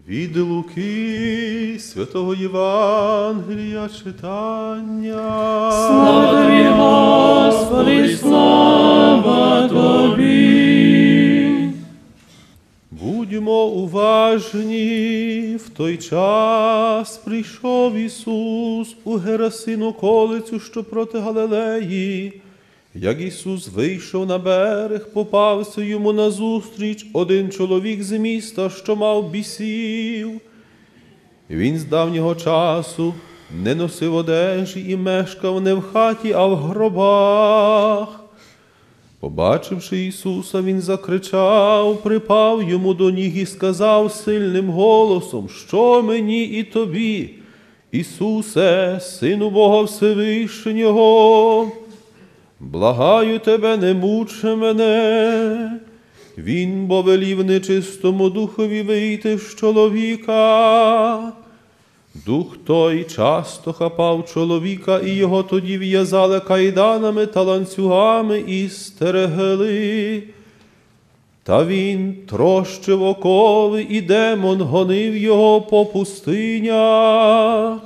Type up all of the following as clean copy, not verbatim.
Від Луки Святого Євангелія читання. Слава Тобі, Господи, слава Тобі! Будьмо уважні, в той час прийшов Ісус у Герасину околицю, що проти Галилеї. Як Ісус вийшов на берег, попався йому назустріч один чоловік з міста, що мав бісів. Він з давнього часу не носив одежі і мешкав не в хаті, а в гробах. Побачивши Ісуса, Він закричав, припав йому до ніг і сказав сильним голосом: «Що мені і тобі, Ісусе, Сину Бога Всевишнього? Благаю тебе, не муч мене». Він бо велів нечистому духові вийти з чоловіка. Дух той часто хапав чоловіка, і його тоді в'язали кайданами та ланцюгами і стерегли. Та він трощив окови, і демон гонив його по пустинях.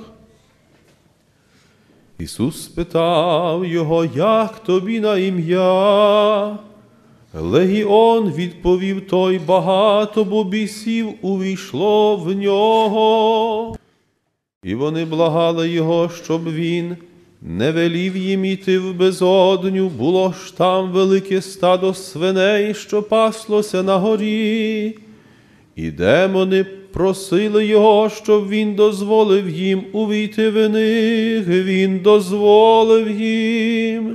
Ісус спитав його: «Як тобі на ім'я?» Легіон, відповів той, багато бо бісів увійшло в нього. І вони благали його, щоб він не велів їм іти в безодню. Було ж там велике стадо свиней, що паслося на горі. І демони просили його, щоб він дозволив їм увійти в них. Він дозволив їм.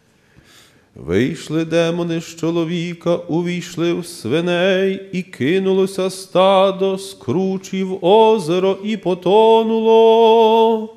Вийшли демони з чоловіка, увійшли в свиней, і кинулося стадо з кручі в озеро, і потонуло.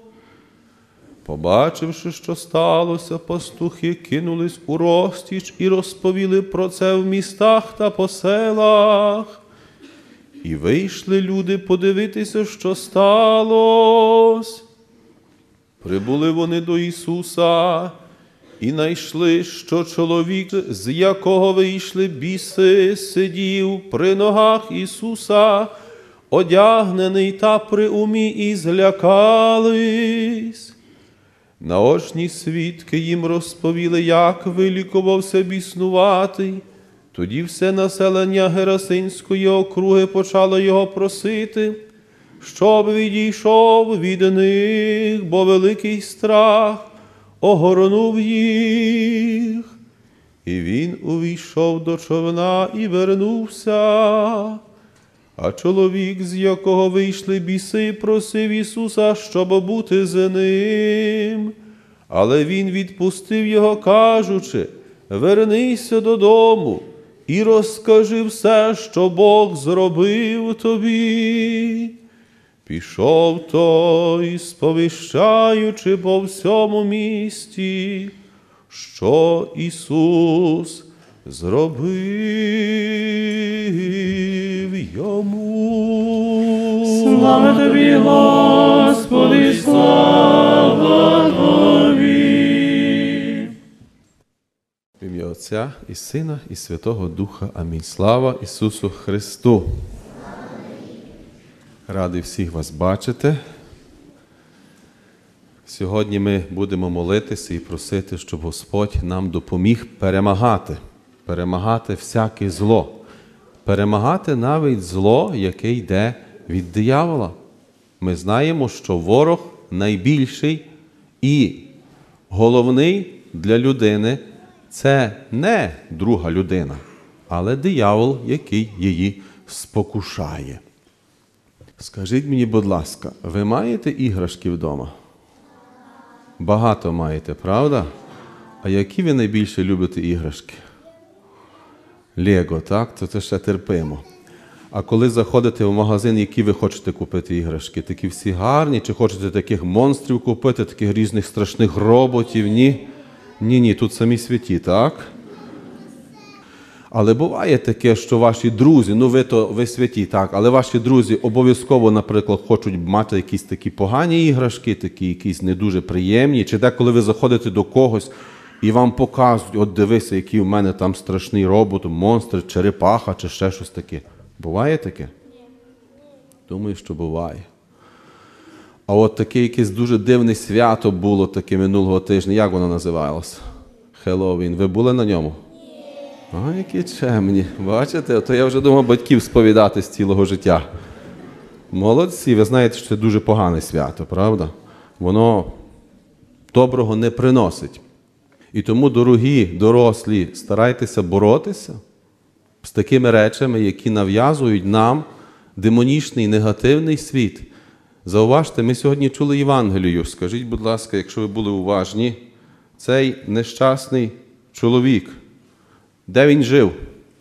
Побачивши, що сталося, пастухи кинулись у розтіч і розповіли про це в містах та по селах. І вийшли люди подивитися, що сталося. Прибули вони до Ісуса і найшли, що чоловік, з якого вийшли біси, сидів при ногах Ісуса, одягнений та при умі, і злякались. Наочні свідки їм розповіли, як вилікувався біснуватий. Тоді все населення Герасинської округи почало його просити, щоб відійшов від них, бо великий страх огорнув їх. І він увійшов до човна і вернувся. А чоловік, з якого вийшли біси, просив Ісуса, щоб бути з ним. Але він відпустив його, кажучи: «Вернися додому і розкажи все, що Бог зробив тобі». Пішов той, сповіщаючи по всьому місті, що Ісус зробив йому. Слава Тобі, Господи, слава Тобі! В ім'я Отця і Сина і Святого Духа. Амінь. Слава Ісусу Христу! Радий всіх вас бачити. Сьогодні ми будемо молитися і просити, щоб Господь нам допоміг перемагати всяке зло, перемагати навіть зло, яке йде від диявола. Ми знаємо, що ворог найбільший і головний для людини – це не друга людина, але диявол, який її спокушає. Скажіть мені, будь ласка, ви маєте іграшки вдома? Багато маєте, правда? А які ви найбільше любите іграшки? Лего, так? То це ще терпимо. А коли заходите в магазин, які ви хочете купити іграшки? Такі всі гарні? Чи хочете таких монстрів купити, таких різних страшних роботів? Ні? Ні, тут самі святі, так? Але буває таке, що ваші друзі, ви святі, так, але ваші друзі обов'язково, наприклад, хочуть мати якісь такі погані іграшки, такі якісь не дуже приємні, чи деколи ви заходите до когось і вам показують: от дивися, який у мене там страшний робот, монстр, черепаха чи ще щось таке. Буває таке? Думаю, що буває. А от таке якесь дуже дивне свято було таке минулого тижня. Як воно називалося? Хеллоуін. Ви були на ньому? А, які чемні. Бачите? То я вже думав батьків сповідати з цілого життя. Молодці. Ви знаєте, що це дуже погане свято, правда? Воно доброго не приносить. І тому, дорогі дорослі, старайтеся боротися з такими речами, які нав'язують нам демонічний, негативний світ. Зауважте, ми сьогодні чули Євангелію. Скажіть, будь ласка, якщо ви були уважні, цей нещасний чоловік, де він жив?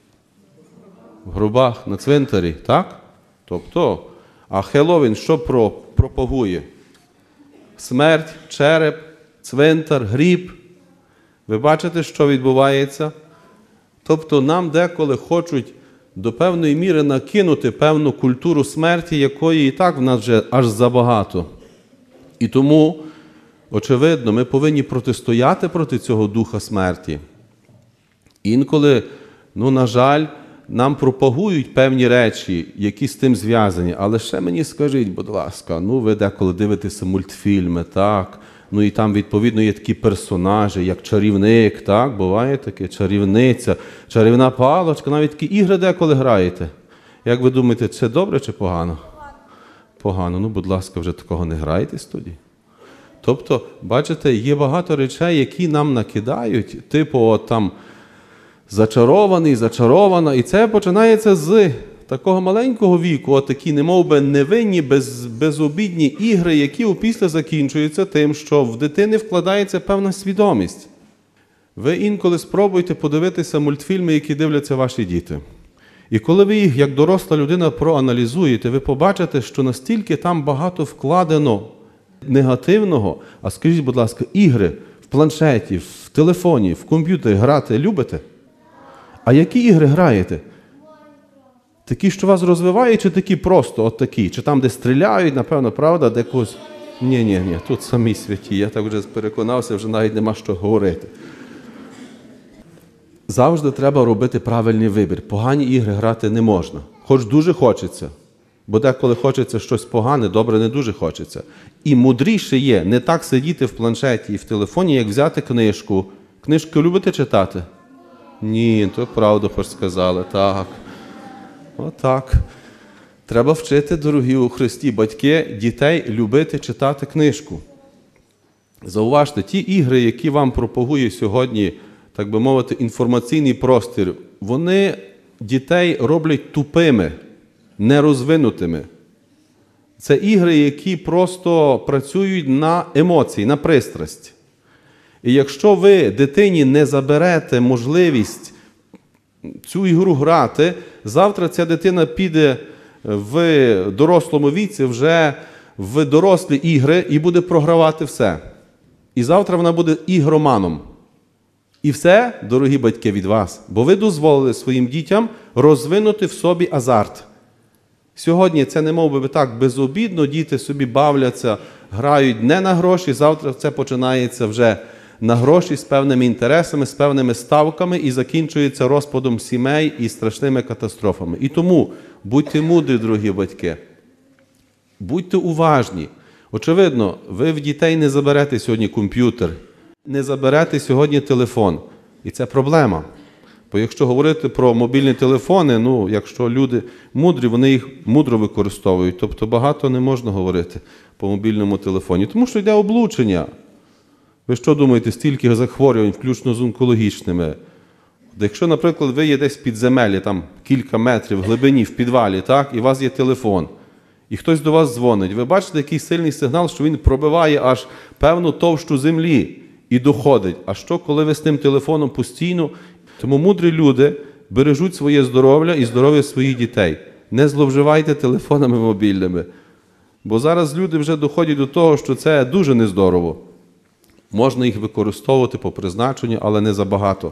В гробах, на цвинтарі, так? Тобто, а Хеллоуін що пропагує? Смерть, череп, цвинтар, гріб. Ви бачите, що відбувається? Тобто нам деколи хочуть до певної міри накинути певну культуру смерті, якої і так в нас вже аж забагато. І тому, очевидно, ми повинні протистояти проти цього духа смерті. Інколи, на жаль, нам пропагують певні речі, які з тим зв'язані. Але ще мені скажіть, будь ласка, ви деколи дивитеся мультфільми, так? І там, відповідно, є такі персонажі, як чарівник, так? Буває таке, чарівниця, чарівна паличка, навіть такі ігри деколи граєте. Як ви думаєте, це добре чи погано? Погано. Будь ласка, вже такого не грайтесь тоді. Тобто, бачите, є багато речей, які нам накидають, типу, там, зачарований, зачарована, і це починається з такого маленького віку, такі немовби невинні, безобідні ігри, які опісля закінчуються тим, що в дитини вкладається певна свідомість. Ви інколи спробуйте подивитися мультфільми, які дивляться ваші діти. І коли ви їх, як доросла людина, проаналізуєте, ви побачите, що настільки там багато вкладено негативного. А скажіть, будь ласка, ігри в планшеті, в телефоні, в комп'ютері грати любите? А які ігри граєте? Такі, що вас розвивають, чи такі просто такі? Чи там, де стріляють, напевно, правда, де когось... Ні, тут самі святі. Я так вже переконався, вже навіть нема що говорити. Завжди треба робити правильний вибір. Погані ігри грати не можна. Хоч дуже хочеться. Бо деколи хочеться щось погане, добре не дуже хочеться. І мудріше є не так сидіти в планшеті і в телефоні, як взяти книжку. Книжки любите читати? Ні, то правду хоч сказали. Так. Отак. Треба вчити, дорогі у Христі, батьки, дітей любити читати книжку. Зауважте, ті ігри, які вам пропагує сьогодні, так би мовити, інформаційний простір, вони дітей роблять тупими, нерозвинутими. Це ігри, які просто працюють на емоції, на пристрасть. І якщо ви дитині не заберете можливість цю ігру грати, завтра ця дитина піде в дорослому віці вже в дорослі ігри і буде програвати все. І завтра вона буде ігроманом. І все, дорогі батьки, від вас. Бо ви дозволили своїм дітям розвинути в собі азарт. Сьогодні це не мов би так безобідно, діти собі бавляться, грають не на гроші, завтра це починається вже на гроші з певними інтересами, з певними ставками і закінчується розпадом сімей і страшними катастрофами. І тому будьте мудрі, дорогі батьки. Будьте уважні. Очевидно, ви в дітей не заберете сьогодні комп'ютер, не заберете сьогодні телефон. І це проблема. Бо якщо говорити про мобільні телефони, якщо люди мудрі, вони їх мудро використовують. Тобто багато не можна говорити по мобільному телефоні. Тому що йде облучення. Ви що думаєте, стільки захворювань, включно з онкологічними? Якщо, наприклад, ви є десь в підземеллі, там кілька метрів в глибині, в підвалі, так, і у вас є телефон, і хтось до вас дзвонить, ви бачите, який сильний сигнал, що він пробиває аж певну товщу землі і доходить. А що, коли ви з тим телефоном постійно? Тому мудрі люди бережуть своє здоров'я і здоров'я своїх дітей. Не зловживайте телефонами мобільними. Бо зараз люди вже доходять до того, що це дуже нездорово. Можна їх використовувати по призначенню, але не забагато.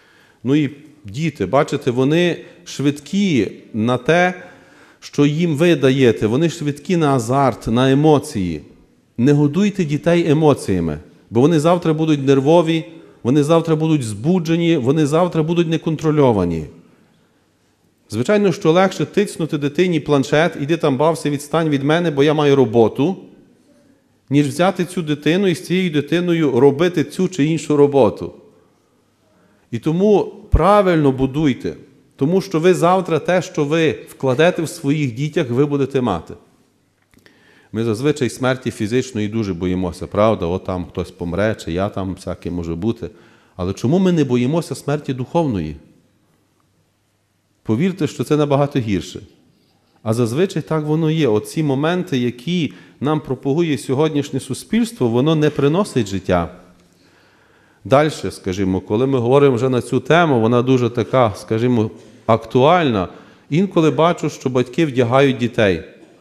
І діти, бачите, вони швидкі на те, що їм ви даєте. Вони швидкі на азарт, на емоції. Не годуйте дітей емоціями, бо вони завтра будуть нервові, вони завтра будуть збуджені, вони завтра будуть неконтрольовані. Звичайно, що легше тицнути дитині планшет, іди там бався, відстань від мене, бо я маю роботу, ніж взяти цю дитину і з цією дитиною робити цю чи іншу роботу. І тому правильно будуйте, тому що ви завтра те, що ви вкладете в своїх дітях, ви будете мати. Ми зазвичай смерті фізичної дуже боїмося, правда? От там хтось помре, чи я там, всяке може бути. Але чому ми не боїмося смерті духовної? Повірте, що це набагато гірше. А зазвичай так воно є. Оці моменти, які нам пропагує сьогоднішнє суспільство, воно не приносить життя. Далі, скажімо, коли ми говоримо вже на цю тему, вона дуже така, скажімо, актуальна. Інколи бачу, що батьки вдягають дітей.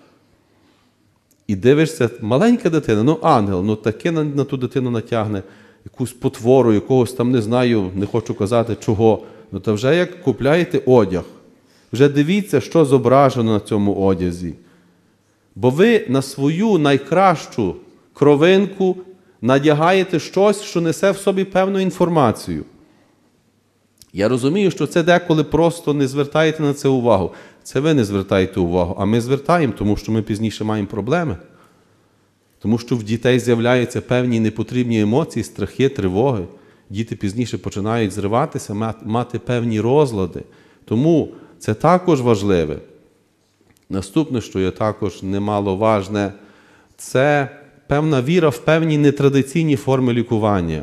І дивишся, маленька дитина, ангел, таке на ту дитину натягне, якусь потвору, якогось там, не знаю, не хочу казати чого. Та вже як купляєте одяг, вже дивіться, що зображено на цьому одязі. Бо ви на свою найкращу кровинку надягаєте щось, що несе в собі певну інформацію. Я розумію, що це деколи просто не звертаєте на це увагу. Це ви не звертаєте увагу, а ми звертаємо, тому що ми пізніше маємо проблеми. Тому що в дітей з'являються певні непотрібні емоції, страхи, тривоги. Діти пізніше починають зриватися, мати певні розлади. Тому це також важливе. Наступне, що є також немаловажне, це певна віра в певні нетрадиційні форми лікування.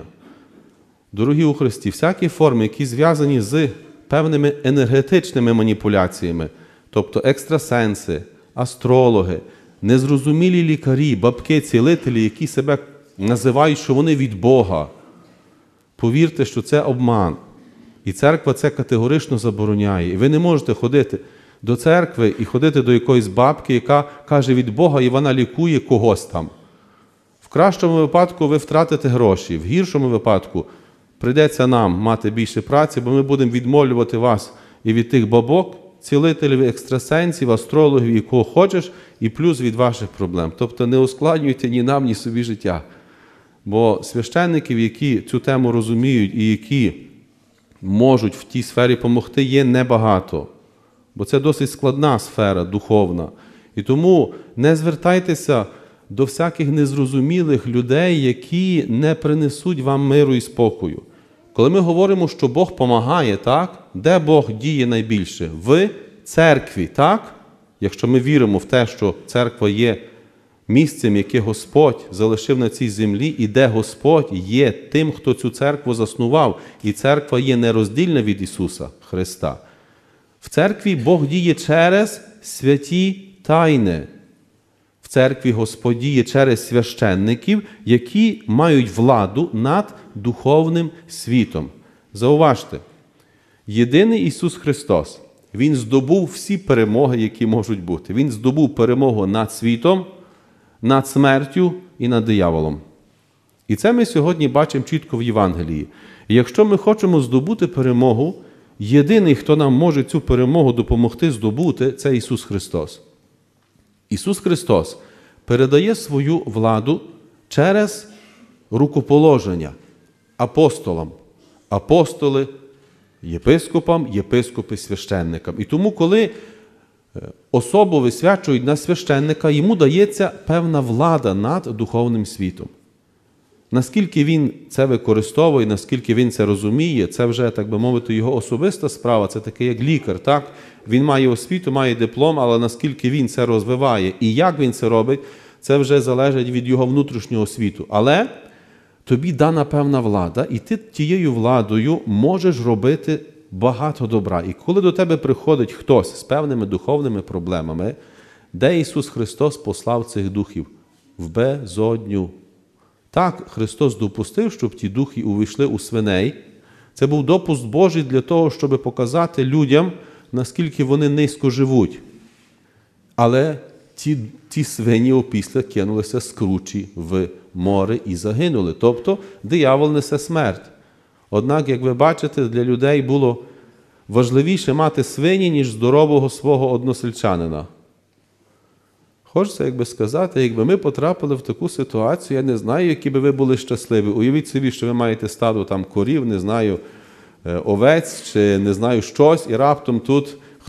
Дорогі у Христі, всякі форми, які зв'язані з певними енергетичними маніпуляціями, тобто екстрасенси, астрологи, незрозумілі лікарі, бабки, цілителі, які себе називають, що вони від Бога. Повірте, що це обман. І церква це категорично забороняє. І ви не можете ходити до церкви і ходити до якоїсь бабки, яка каже від Бога, і вона лікує когось там. В кращому випадку ви втратите гроші, в гіршому випадку прийдеться нам мати більше праці, бо ми будемо відмовлювати вас і від тих бабок, цілителів, екстрасенсів, астрологів, і кого хочеш, і плюс від ваших проблем. Тобто не ускладнюйте ні нам, ні собі життя. Бо священників, які цю тему розуміють і які можуть в тій сфері допомогти, є небагато. Бо це досить складна сфера духовна. І тому не звертайтеся до всяких незрозумілих людей, які не принесуть вам миру і спокою. Коли ми говоримо, що Бог допомагає, так? Де Бог діє найбільше? В церкві, так? Якщо ми віримо в те, що церква є місцем, яке Господь залишив на цій землі, і де Господь є тим, хто цю церкву заснував, і церква є нероздільна від Ісуса Христа. В церкві Бог діє через святі тайни. В церкві Господь діє через священників, які мають владу над духовним світом. Зауважте, єдиний Ісус Христос, Він здобув всі перемоги, які можуть бути. Він здобув перемогу над світом, над смертю і над дияволом. І це ми сьогодні бачимо чітко в Євангелії. І якщо ми хочемо здобути перемогу, єдиний, хто нам може цю перемогу допомогти здобути, це Ісус Христос. Ісус Христос передає свою владу через рукоположення апостолам. Апостоли єпископам, єпископи священникам. І тому, коли особу висвячують на священника, йому дається певна влада над духовним світом. Наскільки він це використовує, наскільки він це розуміє, це вже, так би мовити, його особиста справа, це таке як лікар, так? Він має освіту, має диплом, але наскільки він це розвиває і як він це робить, це вже залежить від його внутрішнього світу. Але тобі дана певна влада, і ти тією владою можеш робити багато добра. І коли до тебе приходить хтось з певними духовними проблемами, де Ісус Христос послав цих духів? В безодню. Так, Христос допустив, щоб ті духи увійшли у свиней. Це був допуск Божий для того, щоб показати людям, наскільки вони низько живуть. Але ті свині опісля кинулися з кручі в море і загинули. Тобто, диявол несе смерть. Однак, як ви бачите, для людей було важливіше мати свині, ніж здорового свого односельчанина. Хочеться, якби сказати, якби ми потрапили в таку ситуацію, я не знаю, які би ви були щасливі. Уявіть собі, що ви маєте стадо там корів, не знаю, овець чи не знаю щось, і раптом тут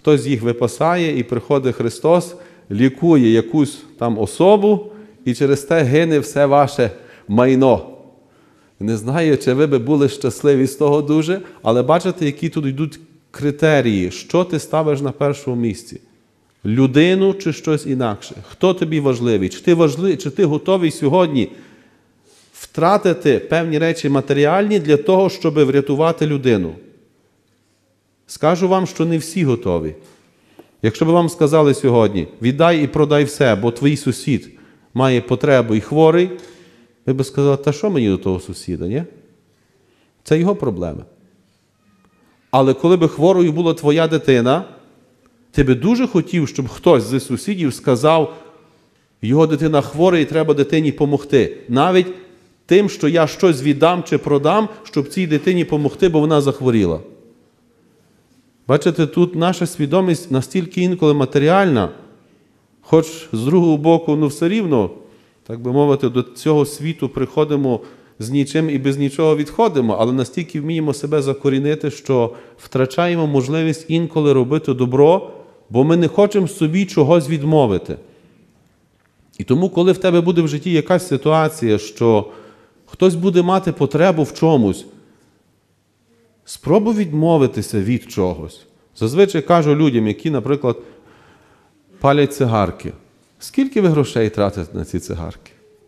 хтось їх випасає, і приходить Христос, лікує якусь там особу, і через те гине все ваше майно. Не знаю, чи ви би були щасливі з того дуже, але бачите, які тут йдуть критерії, що ти ставиш на першому місці. Людину чи щось інакше? Хто тобі важливий? Чи ти готовий сьогодні втратити певні речі матеріальні для того, щоб врятувати людину? Скажу вам, що не всі готові. Якщо б вам сказали сьогодні, віддай і продай все, бо твій сусід має потребу і хворий, ви б сказали, та що мені до того сусіда, ні? Це його проблеми. Але коли б хворою була твоя дитина, ти би дуже хотів, щоб хтось з сусідів сказав, його дитина хвора і треба дитині допомогти. Навіть тим, що я щось віддам чи продам, щоб цій дитині допомогти, бо вона захворіла. Бачите, тут наша свідомість настільки інколи матеріальна, хоч з другого боку, все рівно, так би мовити, до цього світу приходимо з нічим і без нічого відходимо, але настільки вміємо себе закорінити, що втрачаємо можливість інколи робити добро, бо ми не хочемо собі чогось відмовити. І тому, коли в тебе буде в житті якась ситуація, що хтось буде мати потребу в чомусь, спробуй відмовитися від чогось. Зазвичай кажу людям, які, наприклад, палять цигарки. Скільки ви грошей тратите на ці цигарки?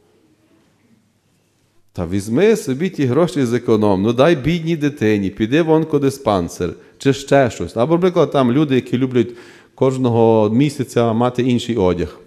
Та візьми собі ті гроші зеконом, дай бідній дитині, піди в онкодиспансер, чи ще щось. Або, наприклад, там люди, які люблять кожного місяця мати інший одяг.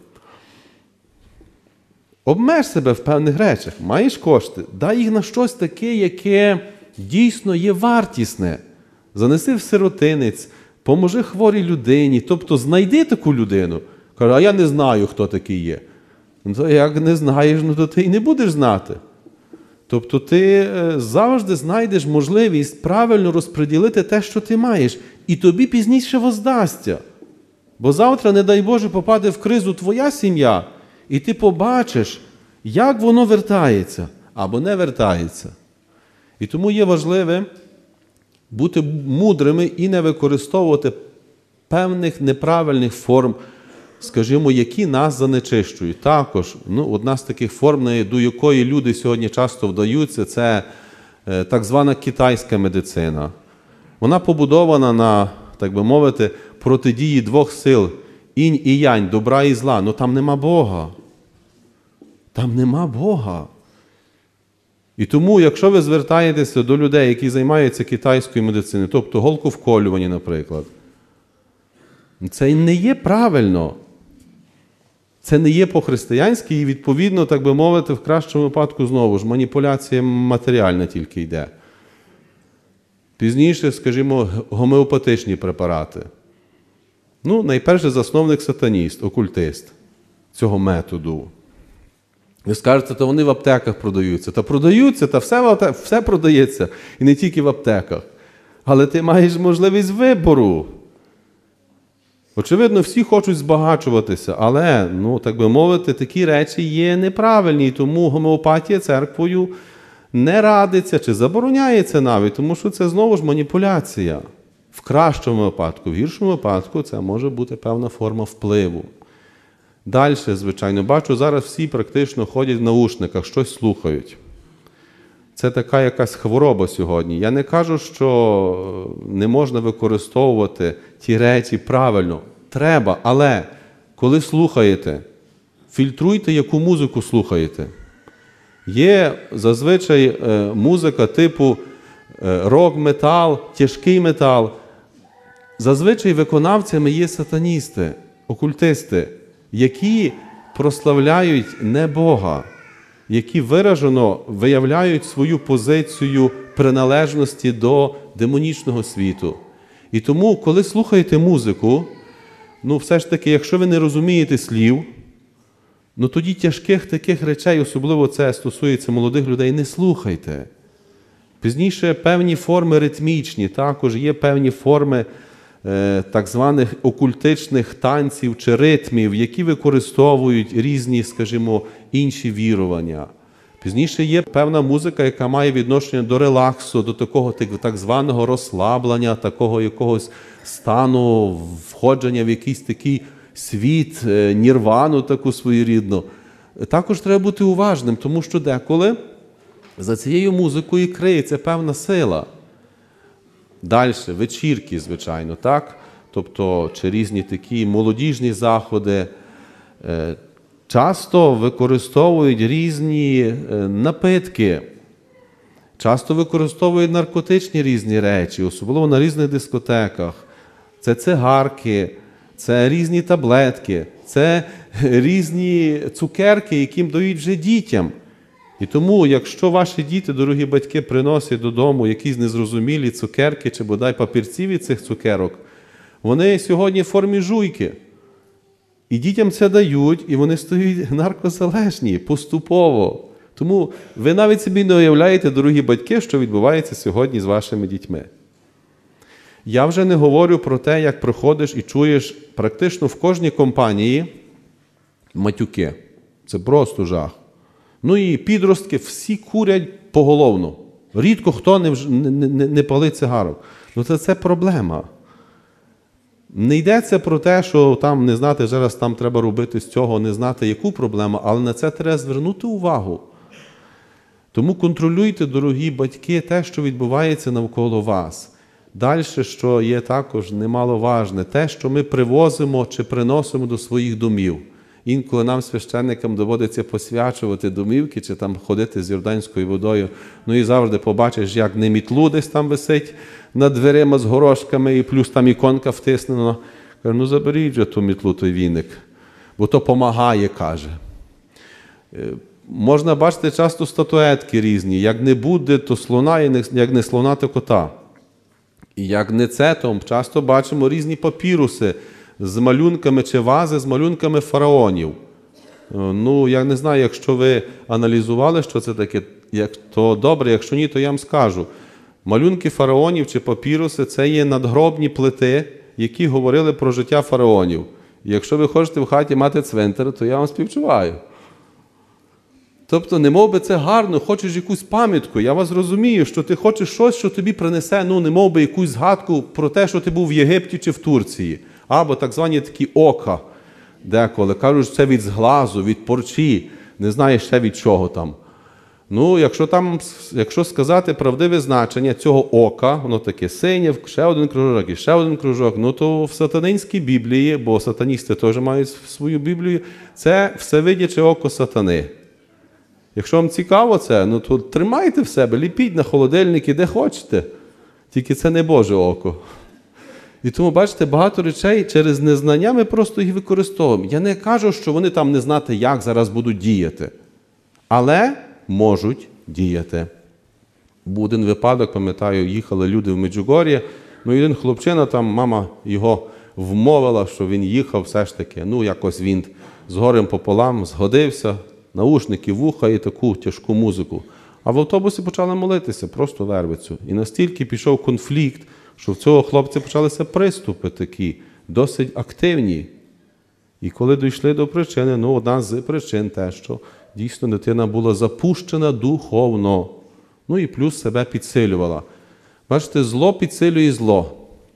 Обмеж себе в певних речах, маєш кошти, дай їх на щось таке, яке дійсно є вартісне. Занеси в сиротинець, поможи хворій людині, тобто знайди таку людину. Каже, а я не знаю, хто такий є. То як не знаєш, то ти і не будеш знати. Тобто ти завжди знайдеш можливість правильно розподілити те, що ти маєш, і тобі пізніше воздасться. Бо завтра, не дай Боже, попаде в кризу твоя сім'я, і ти побачиш, як воно вертається або не вертається. І тому є важливе бути мудрими і не використовувати певних неправильних форм, скажімо, які нас занечищують. Також, одна з таких форм, до якої люди сьогодні часто вдаються, це так звана китайська медицина. Вона побудована на, так би мовити, протидії двох сил – інь і янь, добра і зла. Но там нема Бога. Там нема Бога. І тому, якщо ви звертаєтеся до людей, які займаються китайською медициною, тобто голковколювання, наприклад, це не є правильно. Це не є по-християнськи і, відповідно, так би мовити, в кращому випадку, знову ж, маніпуляція матеріальна тільки йде. Пізніше, скажімо, гомеопатичні препарати. Найперше засновник сатаніст, окультист цього методу. Ви скажете, то вони в аптеках продаються. Та продаються, та все продається. І не тільки в аптеках. Але ти маєш можливість вибору. Очевидно, всі хочуть збагачуватися, але, так би мовити, такі речі є неправильні. І тому гомеопатія церквою не радиться чи забороняється навіть, тому що це знову ж маніпуляція. В кращому випадку, в гіршому випадку це може бути певна форма впливу. Далі, звичайно, бачу, зараз всі практично ходять в наушниках, щось слухають. Це така якась хвороба сьогодні. Я не кажу, що не можна використовувати ті речі правильно. Треба, але коли слухаєте, фільтруйте, яку музику слухаєте. Є зазвичай музика типу рок-метал, тяжкий метал. Зазвичай виконавцями є сатаністи, окультисти, які прославляють не Бога, які виражено виявляють свою позицію приналежності до демонічного світу. І тому, коли слухаєте музику, все ж таки, якщо ви не розумієте слів, тоді тяжких таких речей, особливо це стосується молодих людей, не слухайте. Пізніше певні форми ритмічні, також є певні форми так званих окультичних танців чи ритмів, які використовують різні, скажімо, інші вірування. Пізніше є певна музика, яка має відношення до релаксу, до такого так званого розслаблення, такого якогось стану, входження в якийсь такий світ, нірвану таку своєрідну. Також треба бути уважним, тому що деколи за цією музикою криється певна сила. Далі, вечірки, звичайно, так? Тобто, чи різні такі молодіжні заходи. Часто використовують різні напитки, часто використовують наркотичні різні речі, особливо на різних дискотеках. Це цигарки, це різні таблетки, це різні цукерки, яким дають вже дітям. І тому, якщо ваші діти, дорогі батьки, приносять додому якісь незрозумілі цукерки чи бодай папірці від цих цукерок, вони сьогодні в формі жуйки. І дітям це дають, і вони стають наркозалежні поступово. Тому ви навіть собі не уявляєте, дорогі батьки, що відбувається сьогодні з вашими дітьми. Я вже не говорю про те, як приходиш і чуєш практично в кожній компанії матюки. Це просто жах. Ну і підростки всі курять поголовно. Рідко хто не палить цигарок. Ну це проблема. Не йдеться про те, що там не знати, зараз там треба робити з цього, не знати, яку проблему, але на це треба звернути увагу. Тому контролюйте, дорогі батьки, те, що відбувається навколо вас. Далі, що є також немаловажне, те, що ми привозимо чи приносимо до своїх домів. Інколи нам, священникам, доводиться посвячувати домівки, чи там ходити з йорданською водою. Ну і завжди побачиш, як не мітлу десь там висить над дверима з горошками, і плюс там іконка втиснена. Каже, ну заберіть же ту мітлу, той віник, бо то помагає, каже. Можна бачити часто статуетки різні. Як не буде, то слона, як не слона, то кота. І як не це, то часто бачимо різні папіруси з малюнками чи вази з малюнками фараонів. Ну, я не знаю, якщо ви аналізували, що це таке, то добре, якщо ні, то я вам скажу. Малюнки фараонів чи папіруси – це є надгробні плити, які говорили про життя фараонів. І якщо ви хочете в хаті мати цвинтар, то я вам співчуваю. Тобто, немов би це гарно, хочеш якусь пам'ятку. Я вас розумію, що ти хочеш щось, що тобі принесе, ну, немов би якусь згадку про те, що ти був в Єгипті чи в Турції. Або так звані такі ока, деколи. Кажуть, що це від зглазу, від порчі, не знаю ще від чого там. Ну, якщо сказати правдиве значення цього ока, воно таке синє, ще один кружок і ще один кружок, ну то в сатанинській Біблії, бо сатаністи теж мають свою Біблію, це всевидяче око сатани. Якщо вам цікаво це, ну то тримайте в себе, ліпіть на холодильники, де хочете. Тільки це не Боже око. І тому, бачите, багато речей через незнання ми просто їх використовуємо. Я не кажу, що вони там не знати, як зараз будуть діяти. Але можуть діяти. Був один випадок, пам'ятаю, їхали люди в Меджугор'ї, ну і один хлопчина, там мама його вмовила, що він їхав все ж таки, ну якось він з горем пополам згодився, наушники, вуха і таку тяжку музику. А в автобусі почали молитися, просто вервицю. І настільки пішов конфлікт, що в цього хлопця почалися приступи такі, досить активні. І коли дійшли до причини, ну одна з причин те, що дійсно дитина була запущена духовно. Ну і плюс себе підсилювала. Бачите, зло підсилює зло.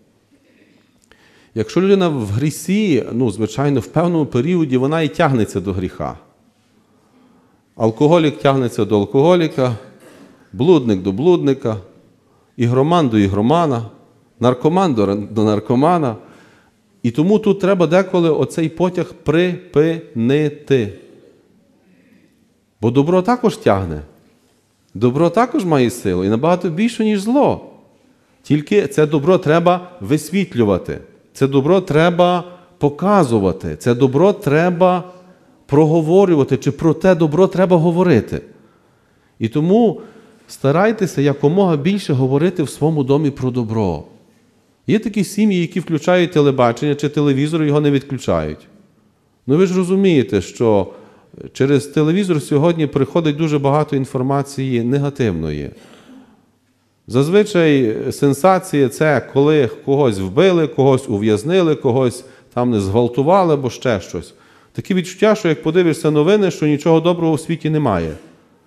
Якщо людина в грісі, ну, звичайно, в певному періоді вона і тягнеться до гріха. Алкоголік тягнеться до алкоголіка, блудник до блудника, ігроман до ігромана, наркоман до наркомана. І тому тут треба деколи оцей потяг припинити. Бо добро також тягне. Добро також має силу і набагато більше, ніж зло. Тільки це добро треба висвітлювати. Це добро треба показувати. Це добро треба проговорювати, чи про те добро треба говорити. І тому старайтеся якомога більше говорити в своєму домі про добро. Є такі сім'ї, які включають телебачення чи телевізор, його не відключають. Ну ви ж розумієте, що через телевізор сьогодні приходить дуже багато інформації негативної. Зазвичай сенсація – це коли когось вбили, когось ув'язнили, когось там не зґвалтували або ще щось. Таке відчуття, що як подивишся новини, що нічого доброго у світі немає.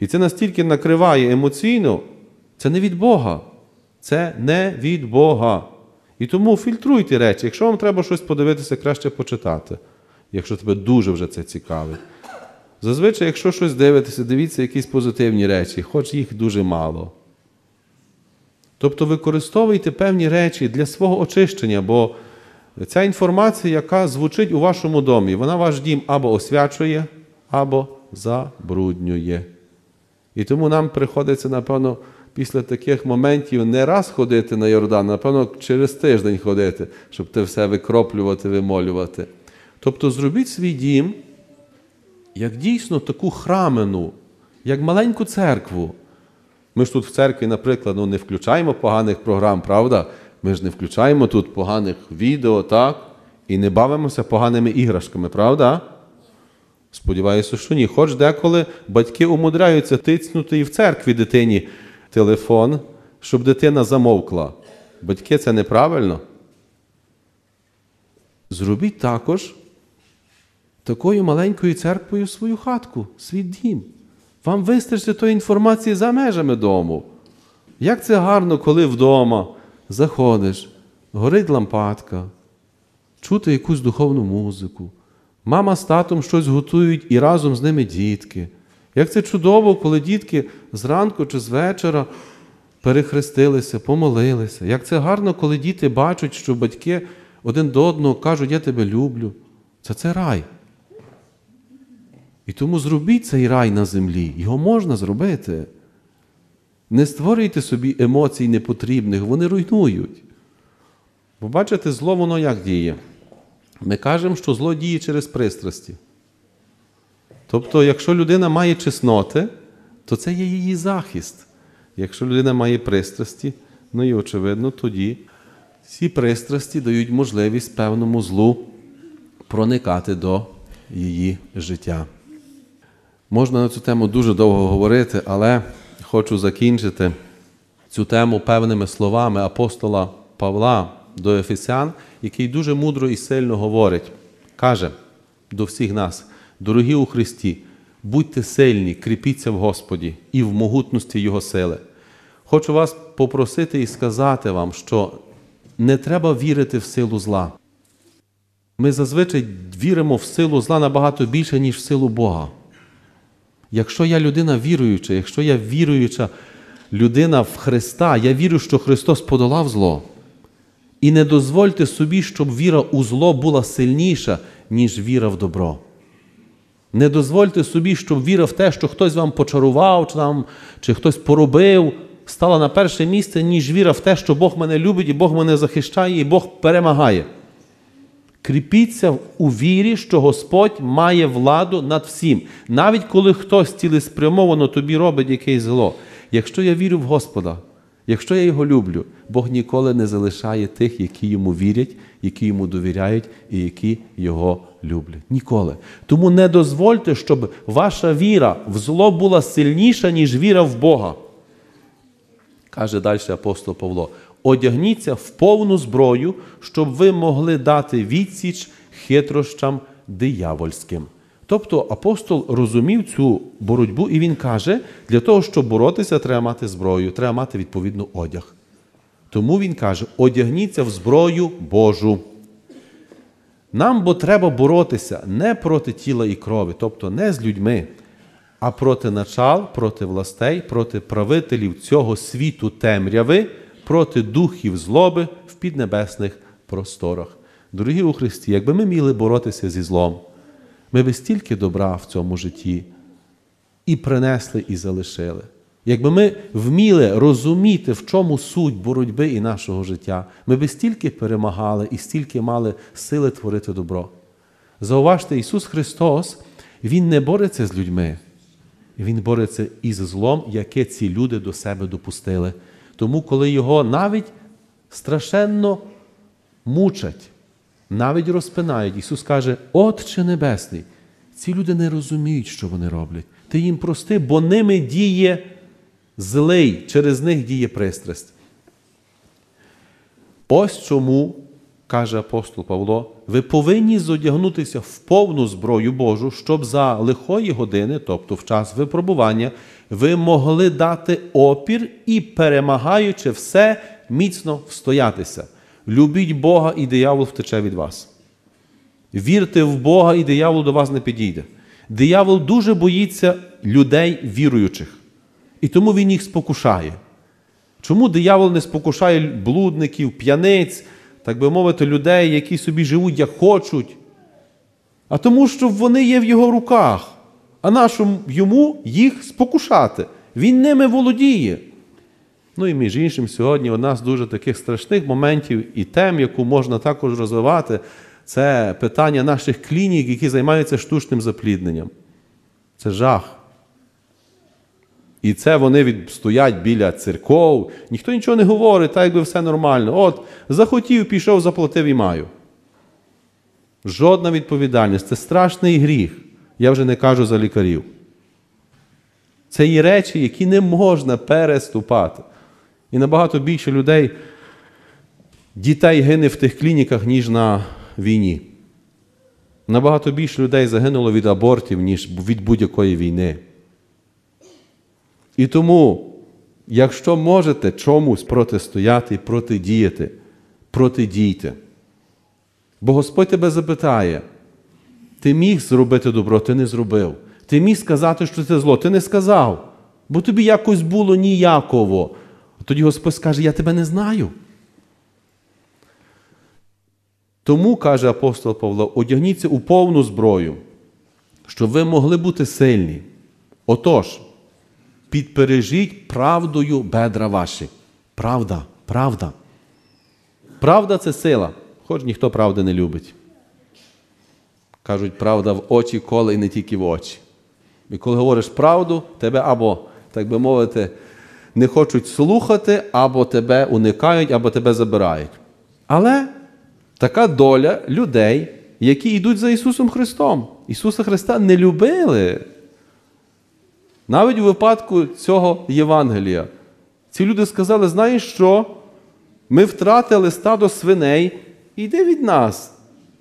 І це настільки накриває емоційно, це не від Бога. Це не від Бога. І тому фільтруйте речі. Якщо вам треба щось подивитися, краще почитати, якщо тебе дуже вже це цікавить. Зазвичай, якщо щось дивитеся, дивіться якісь позитивні речі, хоч їх дуже мало. Тобто використовуйте певні речі для свого очищення, бо ця інформація, яка звучить у вашому домі, вона ваш дім або освячує, або забруднює. І тому нам приходиться, напевно, після таких моментів не раз ходити на Йордан, напевно, через тиждень ходити, щоб те все викроплювати, вимолювати. Тобто зробіть свій дім як дійсно таку храмину, як маленьку церкву. Ми ж тут в церкві, наприклад, не включаємо поганих програм, правда? Ми ж не включаємо тут поганих відео, так? І не бавимося поганими іграшками, правда? Сподіваюся, що ні. Хоч деколи батьки умудряються тицнути і в церкві дитині телефон, щоб дитина замовкла. Батьки, це неправильно. Зробіть також такою маленькою церквою свою хатку, свій дім. Вам вистачить тої інформації за межами дому. Як це гарно, коли вдома заходиш, горить лампадка, чути якусь духовну музику, мама з татом щось готують і разом з ними дітки. Як це чудово, коли дітки зранку чи з вечора перехрестилися, помолилися. Як це гарно, коли діти бачать, що батьки один до одного кажуть, я тебе люблю. Це рай. І тому зробіть цей рай на землі. Його можна зробити. Не створюйте собі емоцій непотрібних, вони руйнують. Бо бачите, зло воно як діє? Ми кажемо, що зло діє через пристрасті. Тобто, якщо людина має чесноти, то це є її захист. Якщо людина має пристрасті, ну і очевидно, тоді ці пристрасті дають можливість певному злу проникати до її життя. Можна на цю тему дуже довго говорити, але хочу закінчити цю тему певними словами апостола Павла до Ефесян, який дуже мудро і сильно говорить. Каже до всіх нас: дорогі у Христі, будьте сильні, кріпіться в Господі і в могутності Його сили. Хочу вас попросити і сказати вам, що не треба вірити в силу зла. Ми зазвичай віримо в силу зла набагато більше, ніж в силу Бога. Якщо я людина віруюча, якщо я віруюча людина в Христа, я вірю, що Христос подолав зло. І не дозвольте собі, щоб віра у зло була сильніша, ніж віра в добро. Не дозвольте собі, щоб віра в те, що хтось вам почарував, чи хтось поробив, стала на перше місце, ніж віра в те, що Бог мене любить, і Бог мене захищає, і Бог перемагає. Кріпіться у вірі, що Господь має владу над всім. Навіть коли хтось цілеспрямовано тобі робить якесь зло. Якщо я вірю в Господа, якщо я Його люблю, Бог ніколи не залишає тих, які Йому вірять, які Йому довіряють і які Його люблять. Ніколи. Тому не дозвольте, щоб ваша віра в зло була сильніша, ніж віра в Бога. Каже далі апостол Павло: одягніться в повну зброю, щоб ви могли дати відсіч хитрощам диявольським. Тобто апостол розумів цю боротьбу, і він каже, для того, щоб боротися, треба мати зброю, треба мати відповідно одяг. Тому він каже: одягніться в зброю Божу. Нам бо треба боротися не проти тіла і крові, тобто не з людьми, а проти начал, проти властей, проти правителів цього світу темряви, проти духів злоби в піднебесних просторах. Дорогі у Христі, якби ми міли боротися зі злом, ми би стільки добра в цьому житті і принесли, і залишили. Якби ми вміли розуміти, в чому суть боротьби і нашого життя, ми би стільки перемагали і стільки мали сили творити добро. Зауважте, Ісус Христос, Він не бореться з людьми. Він бореться із злом, яке ці люди до себе допустили. Тому, коли Його навіть страшенно мучать, навіть розпинають, Ісус каже: Отче Небесний, ці люди не розуміють, що вони роблять. Ти їм прости, бо ними діє злий, через них діє пристрасть. Ось чому каже апостол Павло, ви повинні зодягнутися в повну зброю Божу, щоб за лихої години, тобто в час випробування, ви могли дати опір і, перемагаючи все, міцно встоятися. Любіть Бога, і диявол втече від вас. Вірте в Бога, і диявол до вас не підійде. Диявол дуже боїться людей віруючих. І тому він їх спокушає. Чому диявол не спокушає блудників, п'яниць, так би мовити, людей, які собі живуть, як хочуть? А тому, що вони є в його руках. А нашому йому їх спокушати? Він ними володіє. Ну і між іншим, сьогодні у нас дуже таких страшних моментів і тем, яку можна також розвивати, це питання наших клінік, які займаються штучним заплідненням. Це жах. І це вони стоять біля церков, ніхто нічого не говорить, так якби все нормально. От, захотів, пішов, заплатив і маю. Жодна відповідальність. Це страшний гріх. Я вже не кажу за лікарів. Це є речі, які не можна переступати. І набагато більше людей, дітей гине в тих клініках, ніж на війні. Набагато більше людей загинуло від абортів, ніж від будь-якої війни. І тому, якщо можете чомусь протистояти, протидіяти, протидійте. Бо Господь тебе запитає, ти міг зробити добро, ти не зробив. Ти міг сказати, що це зло, ти не сказав. Бо тобі якось було ніяково. А тоді Господь скаже, я тебе не знаю. Тому, каже апостол Павло, одягніться у повну зброю, щоб ви могли бути сильні. Отож, підпережіть правдою бедра ваші. Правда, правда. Правда – це сила, хоч ніхто правди не любить. Кажуть, правда в очі коле і не тільки в очі. І коли говориш правду, тебе або, так би мовити, не хочуть слухати, або тебе уникають, або тебе забирають. Але така доля людей, які йдуть за Ісусом Христом. Ісуса Христа не любили. Навіть у випадку цього Євангелія. Ці люди сказали, знаєш що? Ми втратили стадо свиней, іди від нас.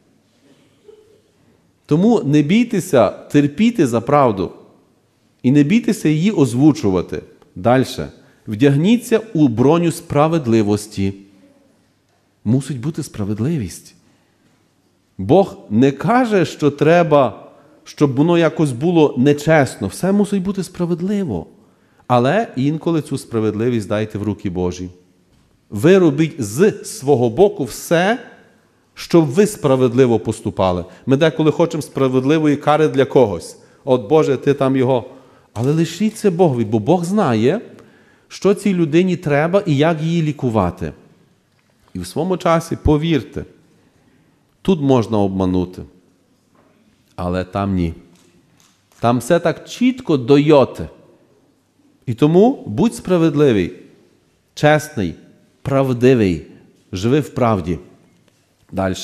Тому не бійтеся терпіти за правду. І не бійтеся її озвучувати. Далі. Вдягніться у броню справедливості. Мусить бути справедливість. Бог не каже, що треба, щоб воно якось було нечесно. Все мусить бути справедливо. Але інколи цю справедливість дайте в руки Божі. Ви робіть з свого боку все, щоб ви справедливо поступали. Ми деколи хочемо справедливої кари для когось. От, Боже, ти там його. Але лишіть це Богові, бо Бог знає, що цій людині треба і як її лікувати. І в своєму часі, повірте, тут можна обманути, але там ні. Там все так чітко до йоти. І тому будь справедливий, чесний, правдивий, живи в правді. Далі.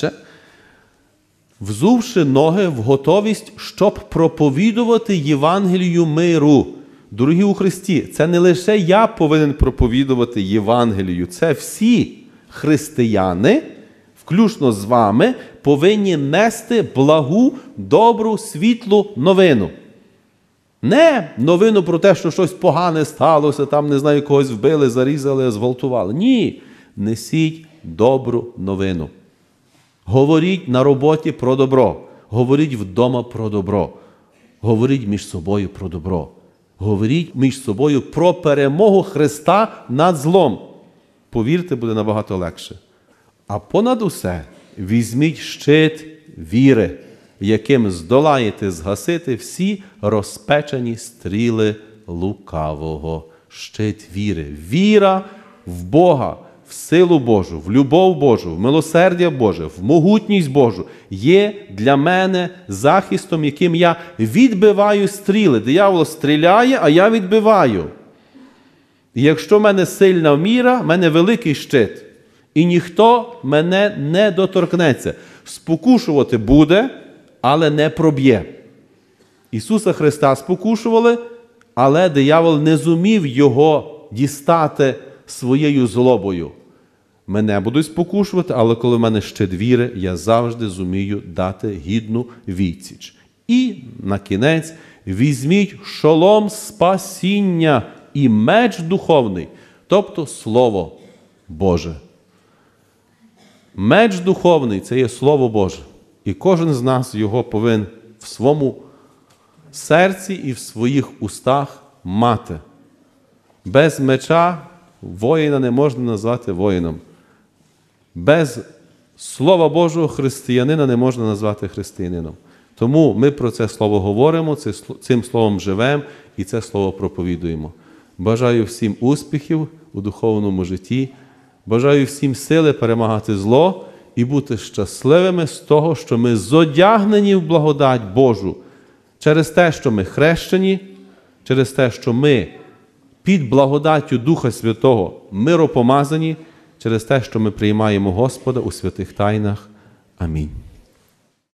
Взувши ноги в готовість, щоб проповідувати Євангелію миру. Дорогі у Христі, це не лише я повинен проповідувати Євангелію, це всі християни, включно з вами, повинні нести благу, добру, світлу новину. Не новину про те, що щось погане сталося, там, не знаю, когось вбили, зарізали, зґвалтували. Ні, несіть добру новину. Говоріть на роботі про добро, говоріть вдома про добро, говоріть між собою про добро, говоріть між собою про перемогу Христа над злом. Повірте, буде набагато легше. А понад усе візьміть щит віри, яким здолаєте згасити всі розпечені стріли лукавого. Щит віри. Віра в Бога, в силу Божу, в любов Божу, в милосердя Боже, в могутність Божу є для мене захистом, яким я відбиваю стріли. Диявол стріляє, а я відбиваю. І якщо в мене сильна віра, в мене великий щит. І ніхто мене не доторкнеться. Спокушувати буде, але не проб'є. Ісуса Христа спокушували, але диявол не зумів його дістати своєю злобою. Мене будуть спокушувати, але коли в мене щит віри, я завжди зумію дати гідну відсіч. І на кінець візьміть шолом спасіння і меч духовний, тобто Слово Боже. Меч духовний – це є Слово Боже. І кожен з нас його повинен в своєму серці і в своїх устах мати. Без меча воїна не можна назвати воїном. Без Слова Божого християнина не можна назвати християнином. Тому ми про це Слово говоримо, цим Словом живемо і це Слово проповідуємо. Бажаю всім успіхів у духовному житті. Бажаю всім сили перемагати зло і бути щасливими з того, що ми зодягнені в благодать Божу через те, що ми хрещені, через те, що ми під благодаттю Духа Святого миропомазані, через те, що ми приймаємо Господа у святих тайнах. Амінь.